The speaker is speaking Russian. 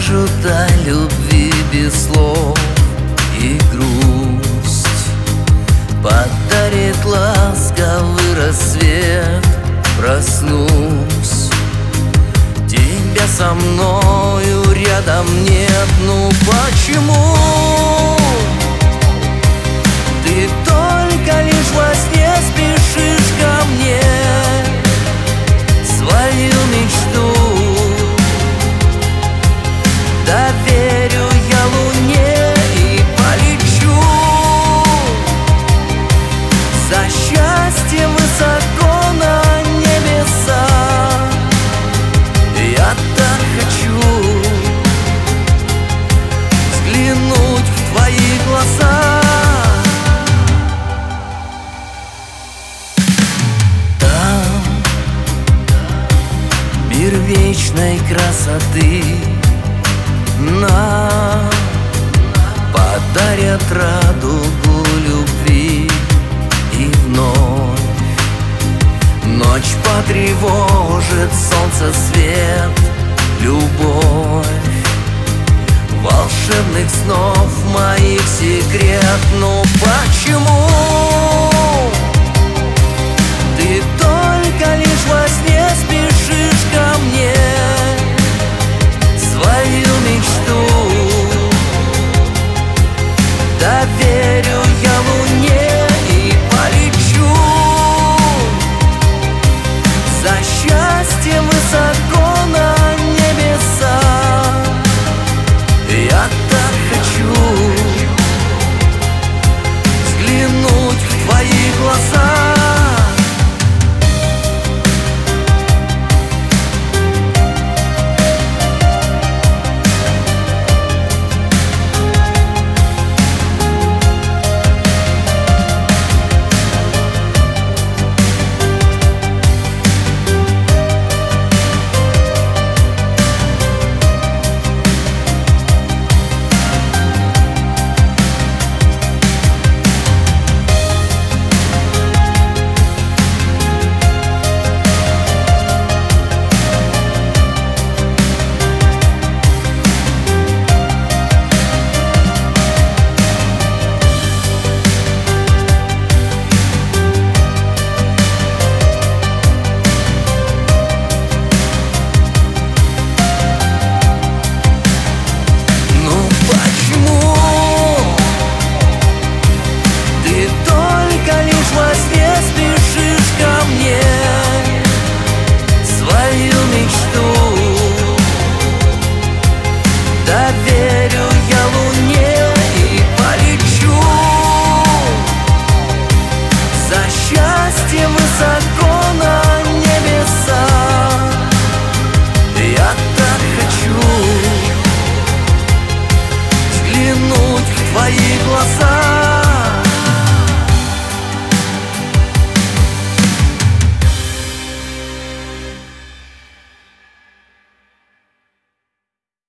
скажут о любви без слов, и грусть подарит ласковый рассвет. Проснусь, тебя со мною рядом нет. Ну почему ты только лишь во сне спешишь ко мне свою мечту? Доверю я луне и полечу за счастьем высоко на небеса. Я так хочу взглянуть в твои глаза. Там мир вечной красоты нам подарят радугу любви. И вновь ночь потревожит солнце свет, любовь волшебных снов моих секрет. Ну почему